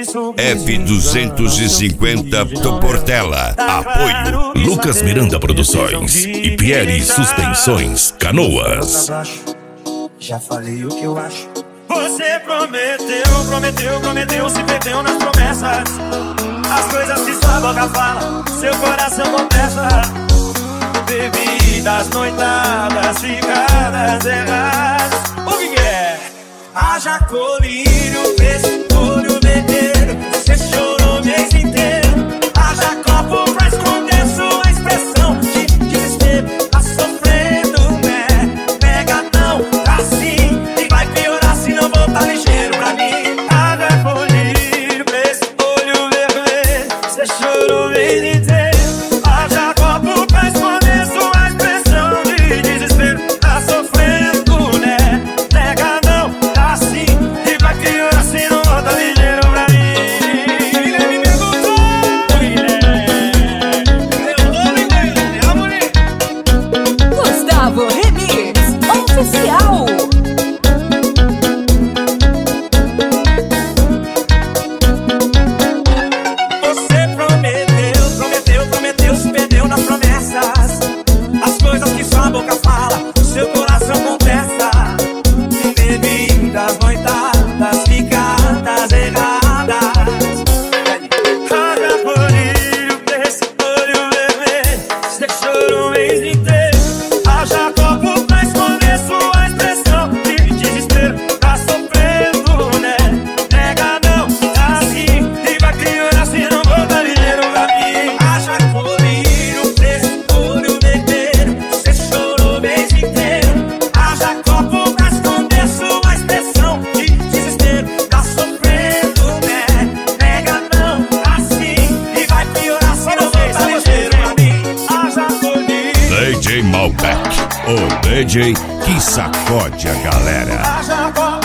F250 do Portela. Apoio Lucas Miranda Produções e Pierre Suspensões Canoas. Já falei o que eu acho. Você prometeu, se perdeu nas promessas. As coisas que sua boca fala, seu coração confessa. Bebidas, noitadas, ficadas erradas. O que é? Haja colírio, olho vermelho. Você chorou o mês inteiro. Haja copo pra esconder sua expressão de desespero. Tá sofrendo, né? Pega não, tá sim. E vai piorar se não voltar ligeiro pra mim. Haja colírio, olho vermelho. Você chorou o mês inteiro. Haja copo pra esconder sua expressão de desespero. Tá sofrendo, né? Pega não, tá sim. E vai piorar se não voltar ligeiro pra mim. Ele me perguntou, Gustavo Remix Oficial. Você prometeu, se perdeu nas promessas. As coisas que sua boca fala, seu coração contesta. Bebidas, noitadas, ficadas erradas. Haja colírio, desse olho vermelho. Você chorou o mês inteiro. Haja copo pra esconder sua expressão de desespero. Tá sofrendo, né? Nega não, tá sim. E vai piorar se não voltar ligeiro pra mim. Haja colírio, desse olho vermelho. Você chorou o mês inteiro. Haja copo pra esconder sua expressão de desespero. Tá sofrendo, né? Nega não, tá sim. E vai piorar se não voltar ligeiro pra mim. Haja colírio. DJ Malbec, o DJ que sacode a galera. Haja colírio.